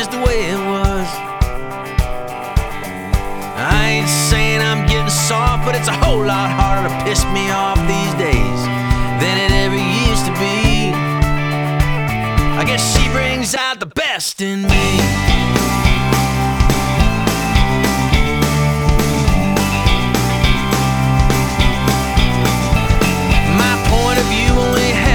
just the way it was. I ain't saying I'm getting soft, but it's a whole lot harder to piss me off these days than it ever used to be. I guess she brings out the best in me.